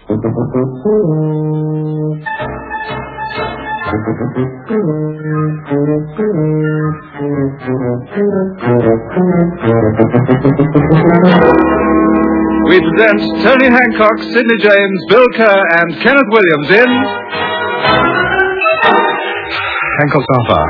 We present Tony Hancock, Sidney James, Bill Kerr, and Kenneth Williams in Hancock's Half-Hour.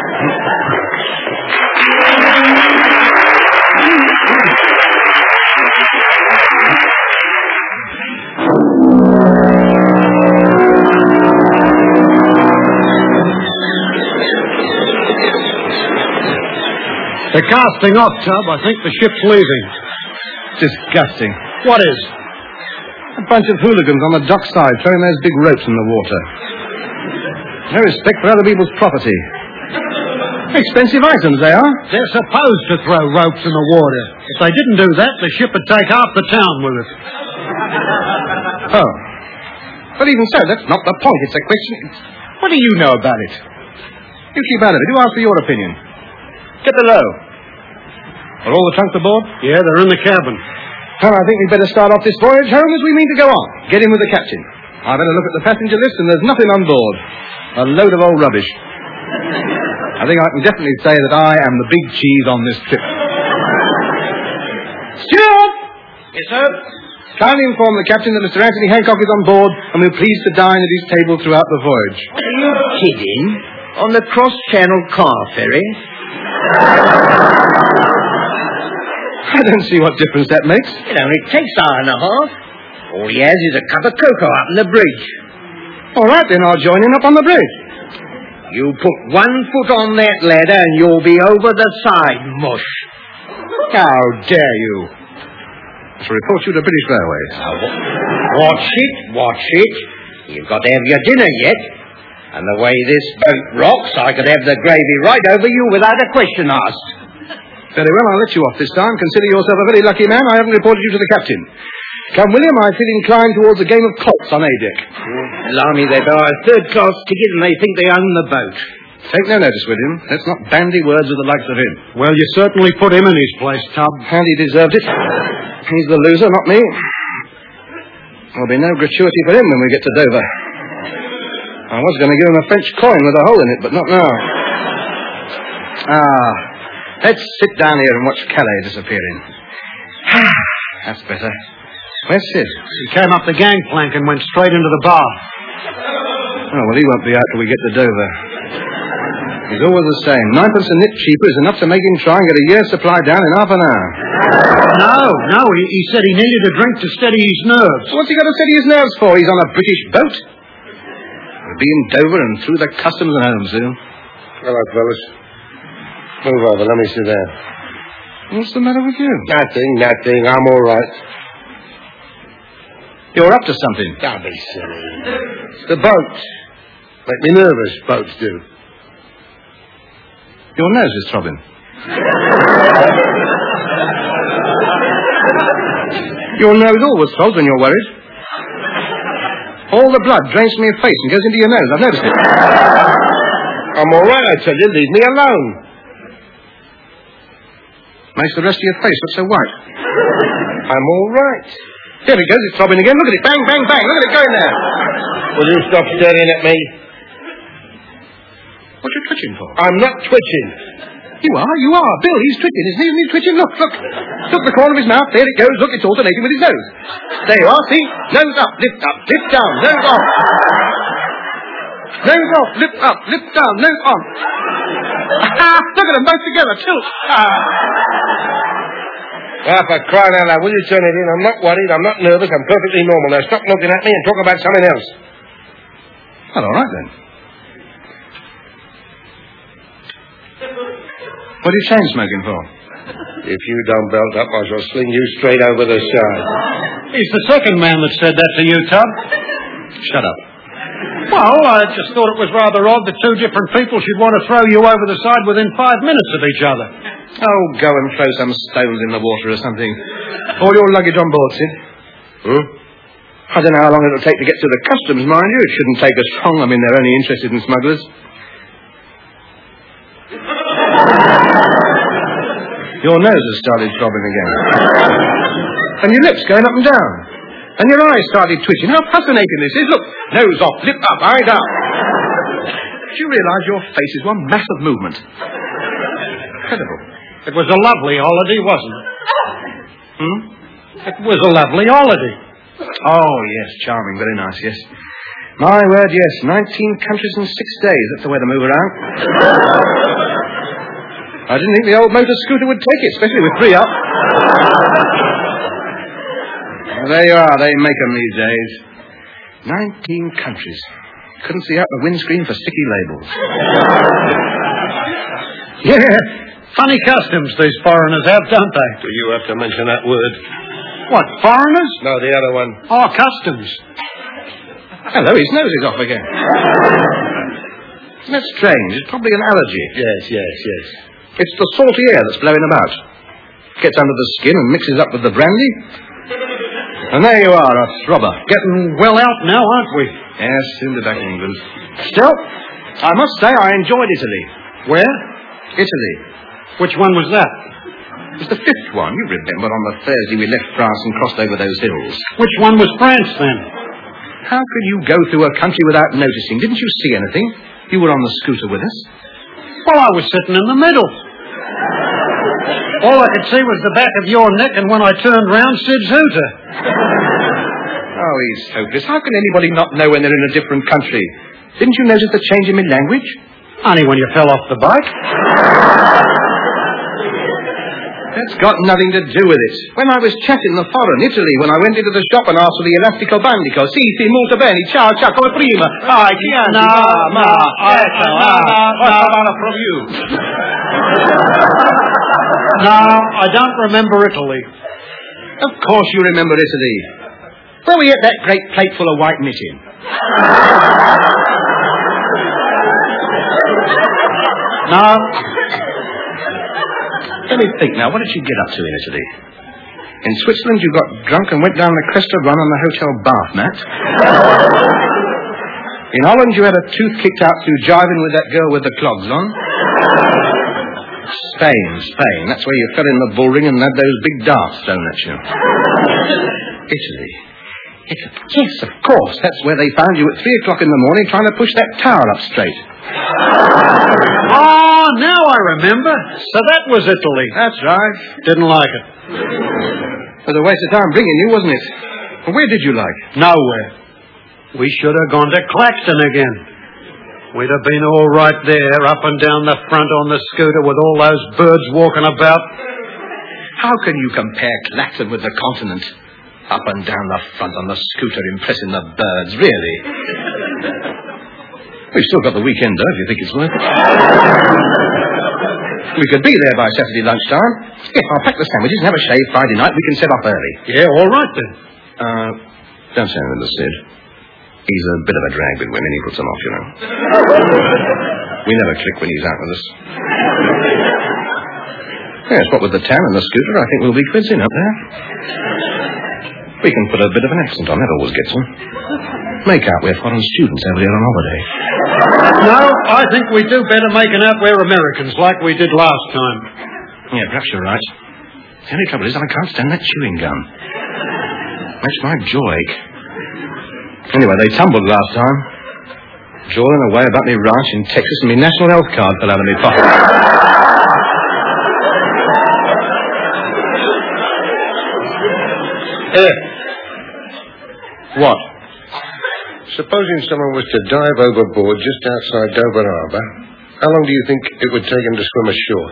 They're casting off, Tub. I think the ship's leaving. Disgusting. What is? A bunch of hooligans on the dockside throwing those big ropes in the water. No respect for other people's property. Expensive items, they are. They're supposed to throw ropes in the water. If they didn't do that, the ship would take half the town with it. Oh. But even so, that's not the point. It's a question... What do you know about it? You keep out of it. You ask for your opinion. Get below. Are all the trunks aboard? Yeah, they're in the cabin. Well, I think we'd better start off this voyage home as we mean to go on. Get in with the captain. I've had a look at the passenger list and there's nothing on board. A load of old rubbish. I think I can definitely say that I am the big cheese on this trip. Steward! Yes, sir? Kindly inform the captain that Mr. Anthony Hancock is on board and will please to dine at his table throughout the voyage. Are you kidding? On the cross-channel car ferry? I don't see what difference that makes. It only takes an hour and a half. All he has is a cup of cocoa up on the bridge. All right, then I'll join him up on the bridge. You put 1 foot on that ladder and you'll be over the side, mush. How dare you? I shall report you to British Railways. Watch it. You've got to have your dinner yet. And the way this boat rocks, I could have the gravy right over you without a question asked. Very well, I'll let you off this time. Consider yourself a very lucky man. I haven't reported you to the captain. Come, William, I feel inclined towards a game of quoits on A-deck. Blimey, they buy a third-class ticket and they think they own the boat. Take no notice, William. Let's not bandy words with the likes of him. Well, you certainly put him in his place, Tub. And he deserved it. He's the loser, not me. There'll be no gratuity for him when we get to Dover. I was going to give him a French coin with a hole in it, but not now. Let's sit down here and watch Calais disappearing. That's better. Where's Sid? He came up the gangplank and went straight into the bar. Oh, well, he won't be out till we get to Dover. He's always the same. 9 pence a nip cheaper is enough to make him try and get a year's supply down in half an hour. No. He said he needed a drink to steady his nerves. What's he got to steady his nerves for? He's on a British boat. We'll be in Dover and through the customs and home soon. Hello, fellas. Move over. Let me sit down. What's the matter with you? Nothing. I'm all right. You're up to something. Don't be silly. It's the boat. Make me nervous, boats do. Your nose is throbbing. Your nose always throbs when you're worried. All the blood drains from your face and goes into your nose. I've noticed it. I'm all right, I tell you. Leave me alone. Makes the rest of your face look so white. I'm all right. There it goes. It's throbbing again. Look at it. Bang, bang, bang. Look at it going there. Will you stop staring at me? What are you twitching for? I'm not twitching. You are. Bill, he's twitching. Isn't he twitching? Look. Look, the corner of his mouth. There it goes. Look, it's alternating with his nose. There you are. See? Nose up, lift down, nose off. Nose off, lift up, lift down, nose on. Look at them both together. Tilt. For crying out loud, will you turn it in? I'm not worried. I'm not nervous. I'm perfectly normal. Now stop looking at me and talk about something else. Well, all right, then. What are you chain smoking for? If you don't belt up, I shall sling you straight over the side. He's the second man that said that to you, Tub. Shut up. Well, I just thought it was rather odd that two different people should want to throw you over the side within 5 minutes of each other. Oh, go and throw some stones in the water or something. All your luggage on board, Sid. I don't know how long it'll take to get to the customs, mind you. It shouldn't take us long. I mean, they're only interested in smugglers. Your nose has started throbbing again. And your lips going up and down. And your eyes started twitching. How fascinating this is. Look, nose off, lip up, eye down. Did you realise your face is one mass of movement? Incredible. It was a lovely holiday, wasn't it? It was a lovely holiday. Oh, yes, charming, very nice, yes. My word, yes, 19 countries in 6 days. That's the way to move around. I didn't think the old motor scooter would take it, especially with 3 up. Well, there you are, they make them these days. 19 countries. Couldn't see out the windscreen for sticky labels. Yeah, funny customs these foreigners have, don't they? Do you have to mention that word? What, foreigners? No, the other one. Oh, customs. Hello, his nose is off again. Isn't that strange? It's probably an allergy. Yes. It's the salty air that's blowing about. Gets under the skin and mixes up with the brandy. And there you are, a throbber. Getting well out now, aren't we? Yes, soon be back in England. Still, I must say I enjoyed Italy. Where? Italy. Which one was that? It was the 5th one. You remember on the Thursday we left France and crossed over those hills. Which one was France, then? How could you go through a country without noticing? Didn't you see anything? You were on the scooter with us. Well, I was sitting in the middle. All I could see was the back of your neck, and when I turned round, Sid's hooter. Oh, he's hopeless. How can anybody not know when they're in a different country? Didn't you notice the change in my language? Only when you fell off the bike. That's got nothing to do with it. When I was chatting the foreign Italy, when I went into the shop and asked for the elastico bandico, si, molto bene, ciao, come prima. Ai, chianti, from you. No, I don't remember Italy. Of course you remember Italy. Where we ate that great plate full of white knitting. No. Let me think now. What did she get up to in Italy? In Switzerland, you got drunk and went down the Cresta run on the hotel bath mat. In Holland, you had a tooth kicked out through jiving with that girl with the clogs on. Spain. That's where you fell in the bull ring and had those big darts thrown at you. Italy. Yes, of course. That's where they found you at 3 o'clock in the morning trying to push that tower up straight. Oh, now I remember. So that was Italy. That's right. Didn't like it. It was a waste of time bringing you, wasn't it? Well, where did you like? Nowhere. We should have gone to Clacton again. We'd have been all right there, up and down the front on the scooter with all those birds walking about. How can you compare Clacton with the continent? Up and down the front on the scooter, impressing the birds, really. We've still got the weekend, though, if you think it's worth it. We could be there by Saturday lunchtime. Yes, I'll pack the sandwiches and have a shave Friday night. We can set off early. Yeah, all right, then. Don't say anything to Sid. He's a bit of a drag with women. He puts them off, you know. We never click when he's out with us. Yes, what with the tan and the scooter, I think we'll be quids in up there. We can put a bit of an accent on. That always gets them. Make out we're foreign students over here on holiday. No, I think we do better making out we're Americans like we did last time. Yeah, perhaps you're right. The only trouble is I can't stand that chewing gum. Makes my jaw ache. Anyway, they tumbled last time. Jawing away about me ranch in Texas and my national health card fell out of my pocket. What? Supposing someone was to dive overboard just outside Dover Harbour, how long do you think it would take him to swim ashore?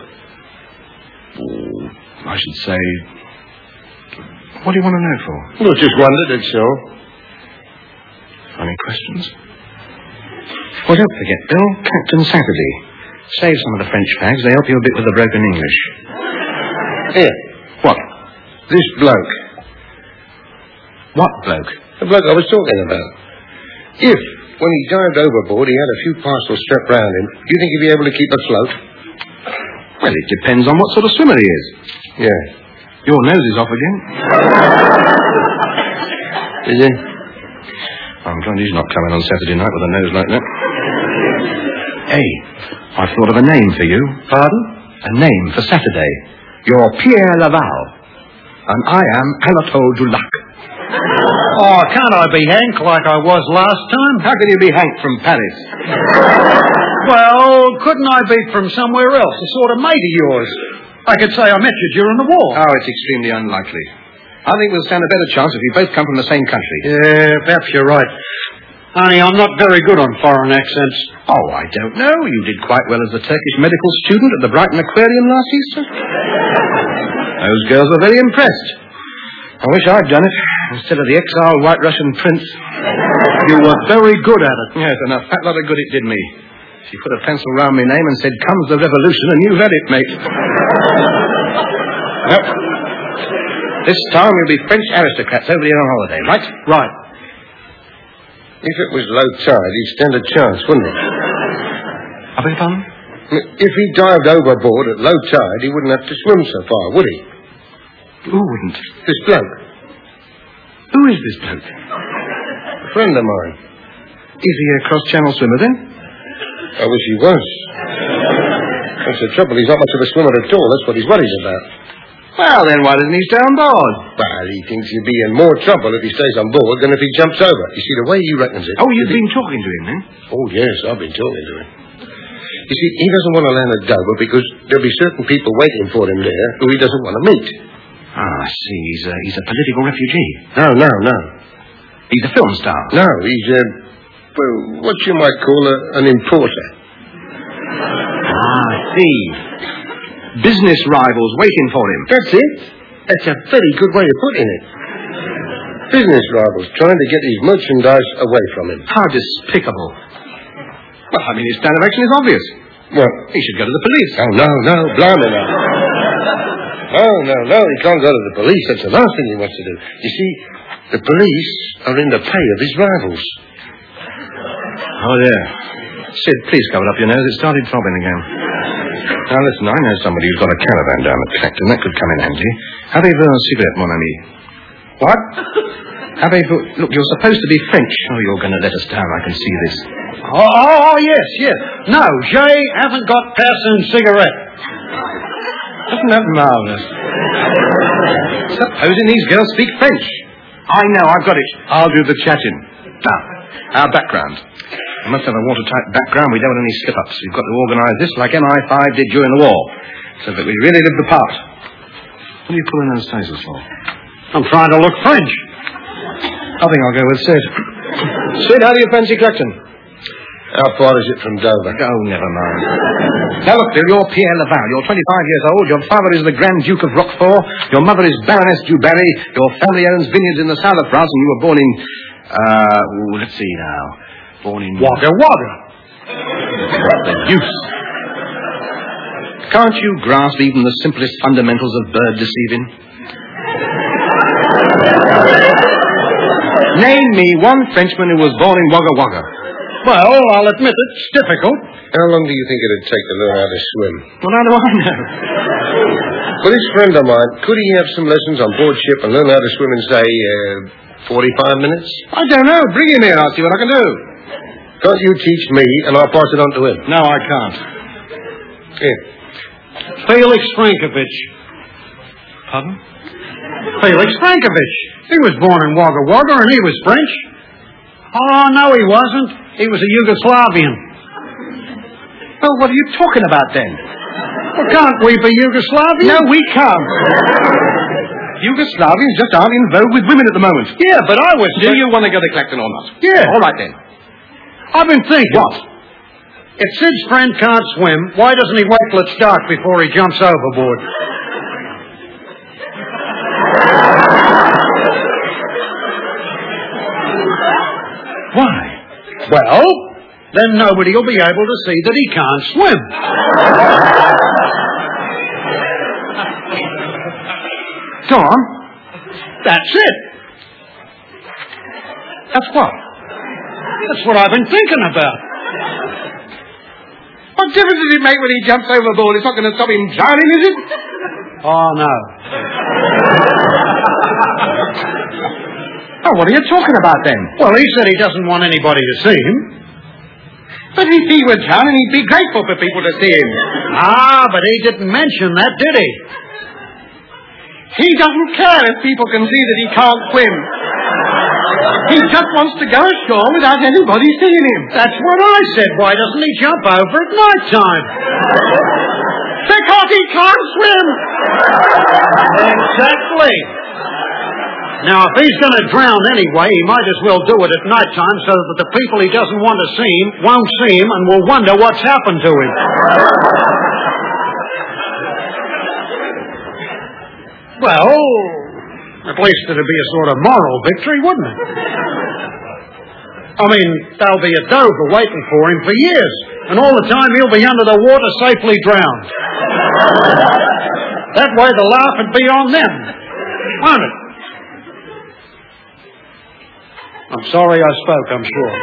I should say... What do you want to know for? Well, just wondered, that's all. Funny questions. Well, don't forget, Bill, Captain Saturday. Save some of the French fags. They help you a bit with the broken English. Here. What? This bloke. What bloke? The bloke I was talking about. If, when he dived overboard, he had a few parcels strapped round him, do you think he'd be able to keep afloat? Well, it depends on what sort of swimmer he is. Yeah. Your nose is off again. Is he? I'm glad he's not coming on Saturday night with a nose like that. Hey, I've thought of a name for you. Pardon? A name for Saturday. You're Pierre Laval. And I am Anatole Dulac. Oh, can't I be Hank like I was last time? How can you be Hank from Paris? Well, couldn't I be from somewhere else, a sort of mate of yours? I could say I met you during the war. Oh, it's extremely unlikely. I think we'll stand a better chance if we both come from the same country. Yeah, perhaps you're right. Honey, I'm not very good on foreign accents. Oh, I don't know. You did quite well as the Turkish medical student at the Brighton Aquarium last Easter. Those girls were very impressed. I wish I'd done it instead of the exiled White Russian prince. You were very good at it. Yes, and a fat lot of good it did me. She put a pencil round my name and said, "Comes the revolution," and you've had it, mate. Well, this time we'll be French aristocrats over here on holiday, right? Right. If it was low tide, he'd stand a chance, wouldn't he? I beg your pardon? If he dived overboard at low tide, he wouldn't have to swim so far, would he? Who wouldn't? This bloke. Who is this bloke? A friend of mine. Is he a cross-channel swimmer, then? I wish he was. That's the trouble. He's not much of a swimmer at all. That's what he's worried about. Well, then why doesn't he stay on board? Well, he thinks he'll be in more trouble if he stays on board than if he jumps over. You see, the way he reckons it... Oh, you've been talking to him, then? Oh, yes, I've been talking to him. You see, he doesn't want to land at Dover because there'll be certain people waiting for him there who he doesn't want to meet. Ah, I see. He's a political refugee. No. He's a film star. No, he's well, what you might call an importer. Ah, I see. Business rivals waiting for him. That's it. That's a very good way of putting it. Business rivals trying to get his merchandise away from him. How despicable. Well, I mean, his plan of action is obvious. What? He should go to the police. Oh, no, blimey now. No, he can't go to the police. That's the last thing he wants to do. You see, the police are in the pay of his rivals. Oh, dear. Sid, please cover up your nose. It started throbbing again. Now, listen, I know somebody who's got a caravan down at Clacton. That could come in handy. Avez-vous un cigarette, mon ami? What? Avez-vous... Look, you're supposed to be French. Oh, you're going to let us down. I can see this. Oh, yes. No, Jay haven't got passing cigarette. Isn't that marvellous? Supposing these girls speak French. I know, I've got it. I'll do the chatting. Now, our background. We must have a watertight background. We don't want any slip-ups. We've got to organise this like MI5 did during the war, so that we really live the part. What are you pulling those tails for? I'm trying to look French. I think I'll go with Sid. Sid, how do you fancy Clacton? How far is it from Dover? Oh, never mind. Now look, Bill, you're Pierre Laval. You're 25 years old. Your father is the Grand Duke of Roquefort. Your mother is Baroness du Barry. Your family owns vineyards in the south of France, and you were born in... let's see now. Born in... Wagga Wagga. The use. Can't you grasp even the simplest fundamentals of bird deceiving? Name me one Frenchman who was born in Wagga Wagga. Well, I'll admit it's difficult. How long do you think it'd take to learn how to swim? Well, how do I know? Well, this friend of mine, could he have some lessons on board ship and learn how to swim in, say, 45 minutes? I don't know. Bring him here. I'll see what I can do. Can't you teach me, and I'll pass it on to him? No, I can't. Here. Felix Frankovich. Pardon? Felix Frankovich. He was born in Wagga Wagga, and he was French. Oh, no, he wasn't. He was a Yugoslavian. Well, what are you talking about, then? Well, can't we be Yugoslavian? No, we can't. Yugoslavians just aren't in vogue with women at the moment. Yeah, but I was... Do you want to go to Clacton or not? Yeah. All right, then. I've been thinking. What? If Sid's friend can't swim, why doesn't he wait till it's dark before he jumps overboard? Why? Well, then nobody will be able to see that he can't swim. Go on. That's it. That's what? That's what I've been thinking about. What difference does it make when he jumps overboard? It's not going to stop him drowning, is it? Oh, no. Oh, what are you talking about, then? Well, he said he doesn't want anybody to see him. But if he were drowning, he'd be grateful for people to see him. Ah, but he didn't mention that, did he? He doesn't care if people can see that he can't swim. He just wants to go ashore without anybody seeing him. That's what I said. Why doesn't he jump over at night time? Because he can't swim. Exactly. Now, if he's going to drown anyway, he might as well do it at night time so that the people he doesn't want to see him won't see him and will wonder what's happened to him. Well, at least it'd be a sort of moral victory, wouldn't it? I mean, there'll be a Dover waiting for him for years, and all the time he'll be under the water safely drowned. That way the laugh would be on them, won't it? I'm sorry I spoke, I'm sure.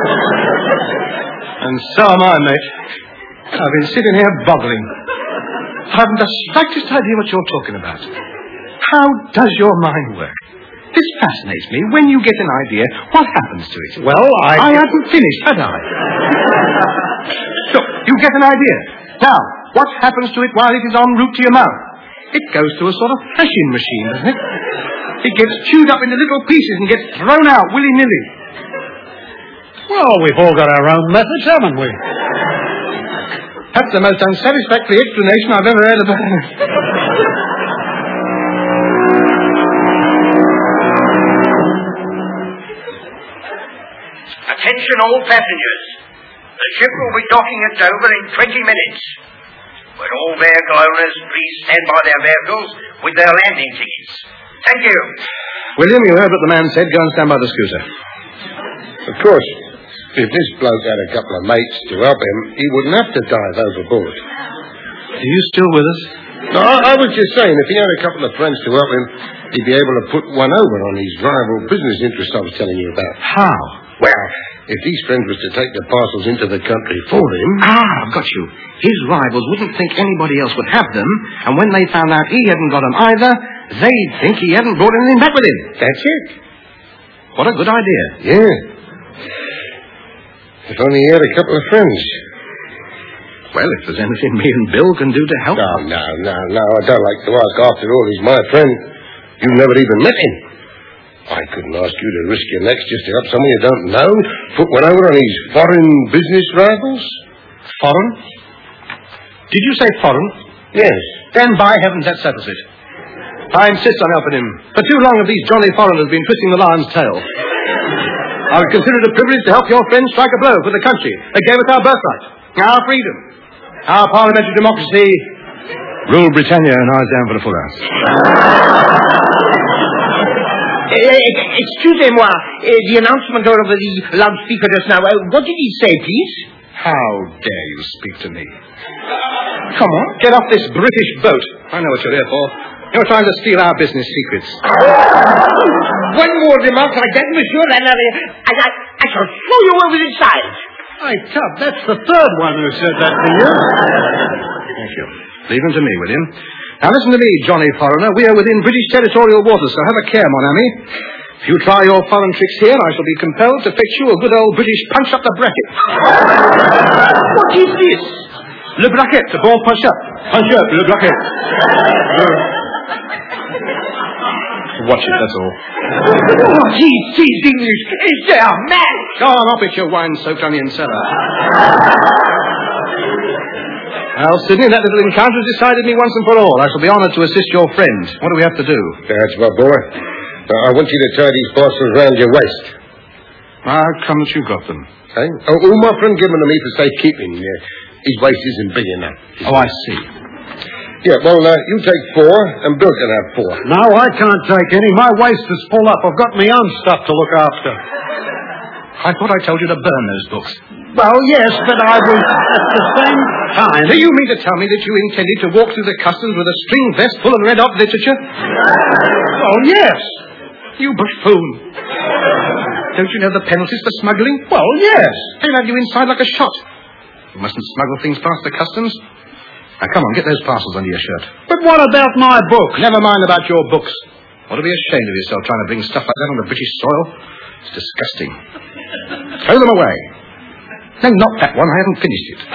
And so am I, mate. I've been sitting here boggling. I haven't the slightest idea what you're talking about. How does your mind work? This fascinates me. When you get an idea, what happens to it? Well, I haven't finished, had I? So, you get an idea. Now, what happens to it while it is en route to your mouth? It goes through a sort of threshing machine, doesn't it? It gets chewed up into little pieces and gets thrown out willy-nilly. Well, we've all got our own methods, haven't we? That's the most unsatisfactory explanation I've ever heard about it. Attention all passengers. The ship will be docking at Dover in 20 minutes. Will all vehicle owners please stand by their vehicles with their landing tickets? Thank you. William, you heard what the man said. Go and stand by the scooter. Of course, if this bloke had a couple of mates to help him, he wouldn't have to dive overboard. Are you still with us? No, I was just saying, if he had a couple of friends to help him, he'd be able to put one over on his rival business interests I was telling you about. How? Well, if these friends was to take the parcels into the country for him... I've got you. His rivals wouldn't think anybody else would have them, and when they found out he hadn't got them either, they'd think he hadn't brought anything back with him. That's it. What a good idea. Yeah. If only he had a couple of friends. Well, if there's anything me and Bill can do to help... No. I don't like to ask. After all, he's my friend. You've never even met him. I couldn't ask you to risk your necks just to help someone you don't know. Put one over on his foreign business rivals. Foreign? Did you say foreign? Yes. Then by heavens, that settles it. I insist on helping him. For too long have these Johnny foreigners been twisting the lion's tail. I would consider it a privilege to help your friends strike a blow for the country that gave us our birthright, our freedom, our parliamentary democracy. Rule Britannia and eyes down for the full house. Excusez-moi. The announcement over the loudspeaker just now. What did he say, please? How dare you speak to me? Come on, get off this British boat. I know what you're here for. You're trying to steal our business secrets. One more remark like that, monsieur, and I shall throw you over the side. Hey, Tub, that's the third one who said that to you. Thank you. Leave them to me, William. Now listen to me, Johnny Foreigner. We are within British territorial waters, so have a care, mon ami. If you try your foreign tricks here, I shall be compelled to fetch you a good old British punch up the bracket. What is this? Le bracket, the ball punch up. Punch up, le bracket. Watch it, that's all. Oh, he's English. They are mad. Go on, off it, your wine-soaked onion cellar. Well, Sidney, that little encounter has decided me once and for all. I shall be honoured to assist your friend. What do we have to do? That's my boy. Now, I want you to tie these parcels round your waist. How come that you got them? Hey? Oh, my friend gave them to me for safekeeping. His waist isn't big enough. Oh, I see. Yeah, well, you take 4, and Bill can have 4. No, I can't take any. My waist is full up. I've got my own stuff to look after. I thought I told you to burn those books. Well, yes, but I was at the same time... Do you mean to tell me that you intended to walk through the customs with a string vest full of red-hot literature? Oh, yes. You buffoon. Don't you know the penalties for smuggling? Well, yes. They'll have you inside like a shot. You mustn't smuggle things past the customs. Now, come on, get those parcels under your shirt. But what about my books? Never mind about your books. Ought to be ashamed of yourself trying to bring stuff like that on the British soil. It's disgusting. Throw them away. No, not that one. I haven't finished it.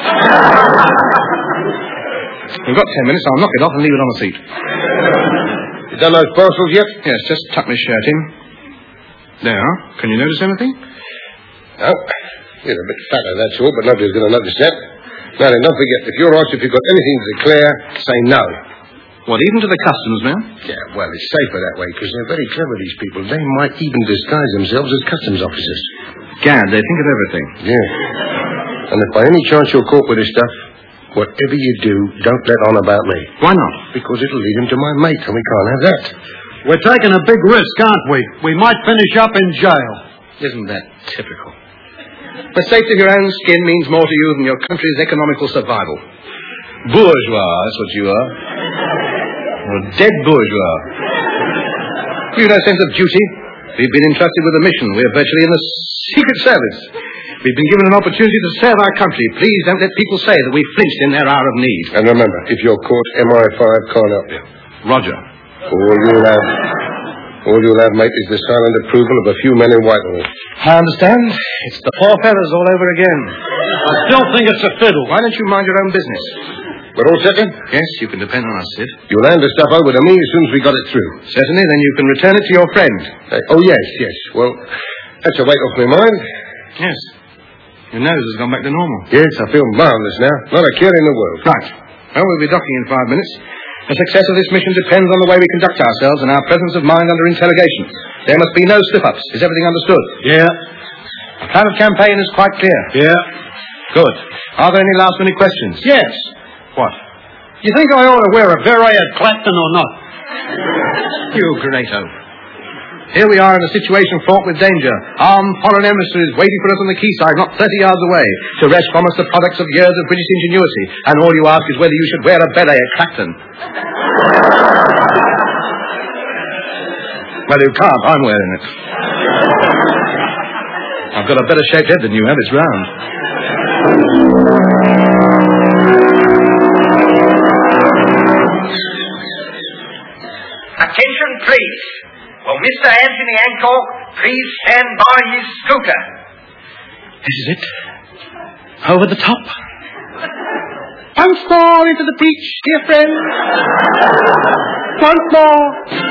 We've got 10 minutes. I'll knock it off and leave it on the seat. You done those parcels yet? Yes, just tuck my shirt in. They are. Can you notice anything? No. You're a bit fatter, that's all, but nobody's going to notice that. Now then, don't forget, if you're asked if you've got anything to declare, say no. What, even to the customs man? Yeah, well, it's safer that way, because they're very clever, these people. They might even disguise themselves as customs officers. Gad, they think of everything. Yeah. And if by any chance you're caught with this stuff, whatever you do, don't let on about me. Why not? Because it'll lead him to my mate, and we can't have that. We're taking a big risk, aren't we? We might finish up in jail. Isn't that typical? The safety of your own skin means more to you than your country's economical survival. Bourgeois, that's what you are. You're a dead bourgeois. You've no sense of duty. We've been entrusted with a mission. We're virtually in the Secret Service. We've been given an opportunity to serve our country. Please don't let people say that we flinched in their hour of need. And remember, if you're caught, MI5 can't help you. Roger. All you'll have, mate, is the silent approval of a few men in Whitehall. I understand. It's the poor fellas all over again. I still think it's a fiddle. Why don't you mind your own business? We're all set then? Yes, you can depend on us, Sid. You'll hand the stuff over to me as soon as we got it through. Certainly, then you can return it to your friend. Oh, yes. Well, that's a weight off my mind. Yes. Your nose has gone back to normal. Yes, I feel marvellous now. Not a care in the world. Right. Well, we'll be docking in 5 minutes. The success of this mission depends on the way we conduct ourselves and our presence of mind under interrogation. There must be no slip-ups. Is everything understood? Yeah. The plan of campaign is quite clear. Yeah. Good. Are there any last-minute questions? Yes. What? You think I ought to wear a beret at Clapton or not? You great oaf. Here we are in a situation fraught with danger. Armed foreign emissaries waiting for us on the quayside, not 30 yards away, to wrest from us the products of years of British ingenuity. And all you ask is whether you should wear a beret at Clapton. Well, you can't. I'm wearing it. I've got a better shaped head than you have. It's round. Attention, please. Will Mr. Anthony Hancock please stand by his scooter? This is it. Over the top. Once more into the breach, dear friend. Once more.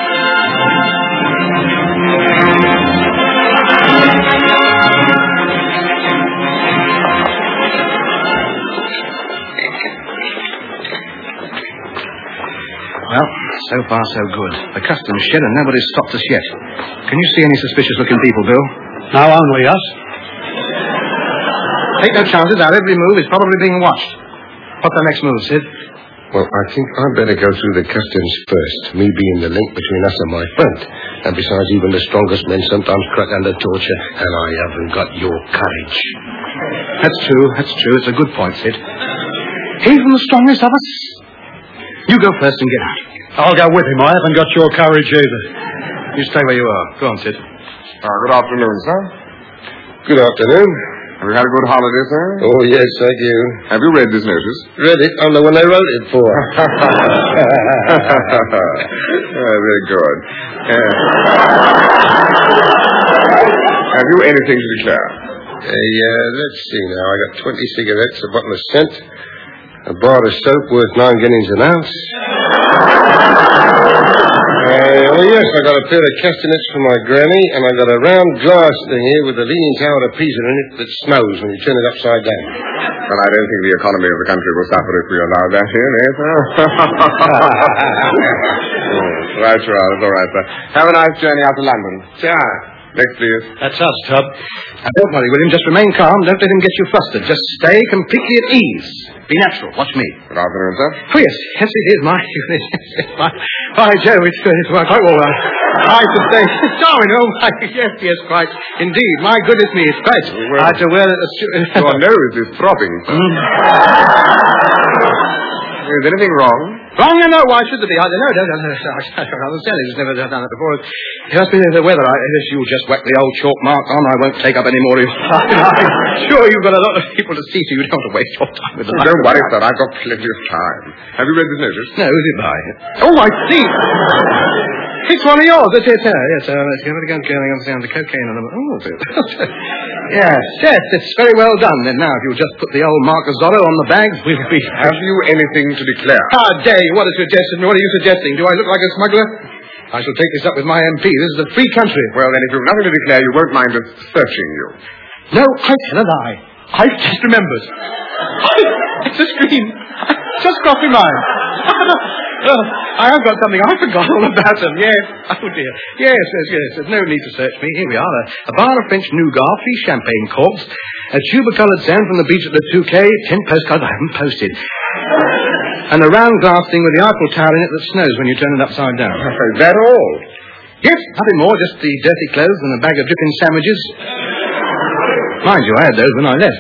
Well, so far so good. The customs shed and nobody's stopped us yet. Can you see any suspicious-looking people, Bill? No, only us. Take no chances. Our every move is probably being watched. What's our next move, Sid? Well, I think I'd better go through the customs first, me being the link between us and my friend. And besides, even the strongest men sometimes crack under torture, and I haven't got your courage. That's true. It's a good point, Sid. Even the strongest of us. You go first and get out. I'll go with him. I haven't got your courage either. You stay where you are. Go on, Sid. Good afternoon, sir. Good afternoon. Have you had a good holiday, sir? Oh, yes, thank you. Have you read this notice? Read it. I'm the one they wrote it for. Very good. Have you anything to declare? Let's see now. I got 20 cigarettes, a bottle of scent, a bar of soap worth 9 guineas an ounce. Yes, I got a pair of castanets for my granny, and I got a round glass thing here with the Leaning Tower of Pisa in it that snows when you turn it upside down. Well, I don't think the economy of the country will suffer if we allow that here, eh, sir? Right, sir. That's all right, sir. Have a nice journey out to London. Sure. Next, please. That's us, Tub. Don't worry, William. Just remain calm. Don't let him get you flustered. Just stay completely at ease. Be natural. Watch me. Good afternoon, sir. Oh, yes. Yes, it is. By Joe, it's quite all right. I should say, Darwin, oh, my, yes, quite. Indeed. My goodness me, it's quite. Well, I had to wear it. Your nose is throbbing, sir. Is anything wrong? Wrong? No, why should there be? I don't know. I don't understand. He's never done it before. It must be the weather. If you just whack the old chalk mark on, I won't take up any more of your time. I'm sure you've got a lot of people to see to. You don't want to waste your time with them. Don't worry, sir. I've got plenty of time. Have you read this notice? No, who's it by? Oh, I see. It's one of yours. That's it. Yes, let's go down the cocaine on them. Oh, yes, it's very well done. Then now, if you'll just put the old Marcus Zorro on the bags, we'll be... Have you anything to declare? How dare you? What are you suggesting? Do I look like a smuggler? I shall take this up with my MP. This is a free country. Well, then, if you've nothing to declare, you won't mind us searching you. No, I tell a lie. I've just remembered. It's a scream. Just crossed my mind. I have got something. I forgot all about them. Yes. Oh, dear. Yes. There's no need to search me. Here we are. A bar of French nougat, 3 champagne corks, a tube of coloured sand from the beach at the Touquet, 10 postcards I haven't posted, and a round glass thing with the Eiffel Tower in it that snows when you turn it upside down. Is that all? Yes, nothing more. Just the dirty clothes and a bag of dripping sandwiches. Mind you, I had those when I left.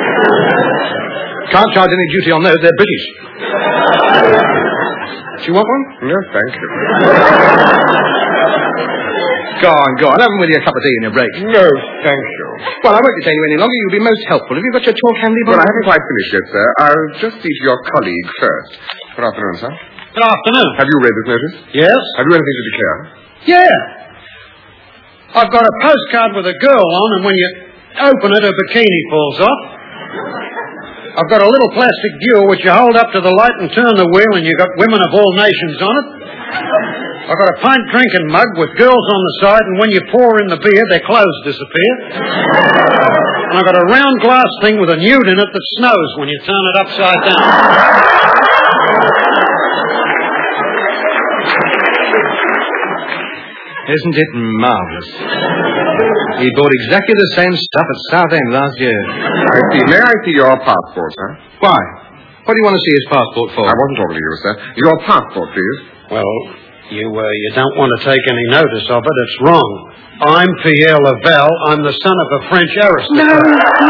Can't charge any duty on those. They're British. Do you want one? No, thank you. Go on. Have them with you a cup of tea in your break. No, thank you. Well, I won't detain you any longer. You'll be most helpful. Have you got your chalk handy? Well, I haven't quite finished yet, sir. I'll just see to your colleague first. Good afternoon, sir. Good afternoon. Have you read this notice? Yes? Have you anything to declare? Yeah. I've got a postcard with a girl on, and when you open it, her bikini falls off. I've got a little plastic dewar which you hold up to the light and turn the wheel, and you've got women of all nations on it. I've got a pint drinking mug with girls on the side, and when you pour in the beer, their clothes disappear. And I've got a round glass thing with a nude in it that snows when you turn it upside down. Isn't it marvellous? He bought exactly the same stuff at Southend last year. I see. May I see your passport, sir? Why? What do you want to see his passport for? I wasn't talking to you, sir. Your passport, please. Well, you don't want to take any notice of it. It's wrong. I'm Pierre Lavelle. I'm the son of a French aristocrat.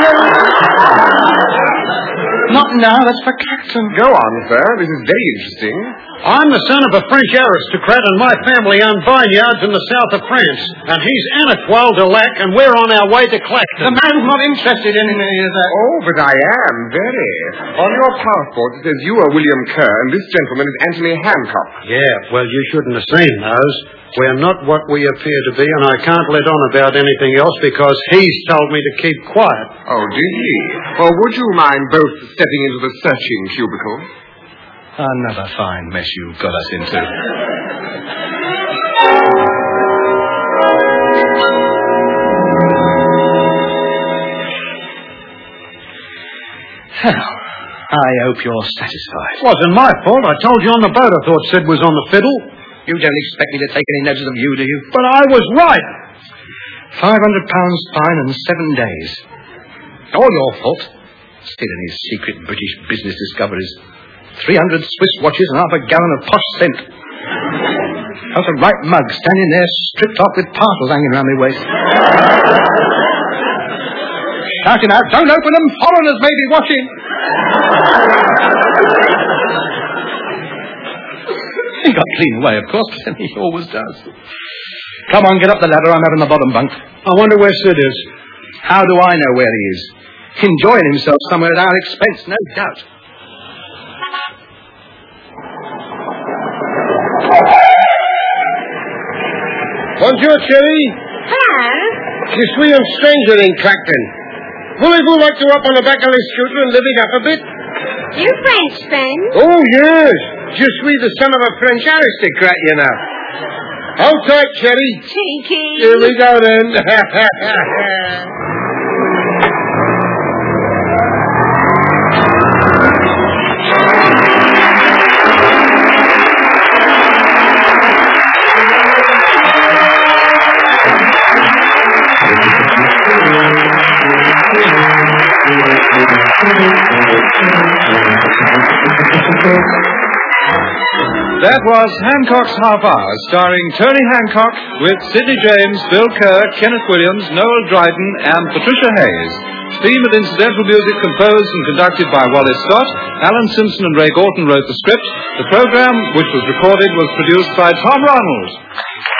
Not now. That's for Clacton. Go on, sir. This is very interesting. I'm the son of a French aristocrat, and my family own vineyards in the south of France. And he's Antoine de Lac, and we're on our way to Clacton. The man's not interested in any of that. Oh, but I am, very. On your passport, it says you are William Kerr, and this gentleman is Anthony Hancock. Yeah, well, you shouldn't have seen those. We're not what we appear to be, and I can't let on about anything else because he's told me to keep quiet. Oh, did he? Well, would you mind both stepping into the searching cubicle? Another fine mess you've got us into. Well, I hope you're satisfied. It wasn't my fault. I told you on the boat I thought Sid was on the fiddle. You don't expect me to take any notice of you, do you? But I was right. £500 fine and 7 days. All your fault. Stealing these secret British business discoveries. 300 Swiss watches and half a gallon of posh scent. How's a right mug standing there stripped off with parcels hanging around my waist. Shouting out, don't open them, foreigners may be watching. He got clean away, of course, but he always does. Come on, get up the ladder. I'm having the bottom bunk. I wonder where Sid is. How do I know where he is? Enjoying himself somewhere at our expense, no doubt. Bonjour, Cherry. Hello. Je suis un stranger in Clacton. Voulez-vous like to up on the back of this scooter and live it up a bit? You French, then? Oh, yes. Je suis the son of a French aristocrat, you know. Hold tight, Cherry. Cheeky. Here we go, then. That was Hancock's Half Hour, starring Tony Hancock with Sidney James, Bill Kerr, Kenneth Williams, Noel Dryden, and Patricia Hayes. Theme and incidental music composed and conducted by Wallace Scott. Alan Simpson and Ray Gorton wrote the script. The program, which was recorded, was produced by Tom Ronald.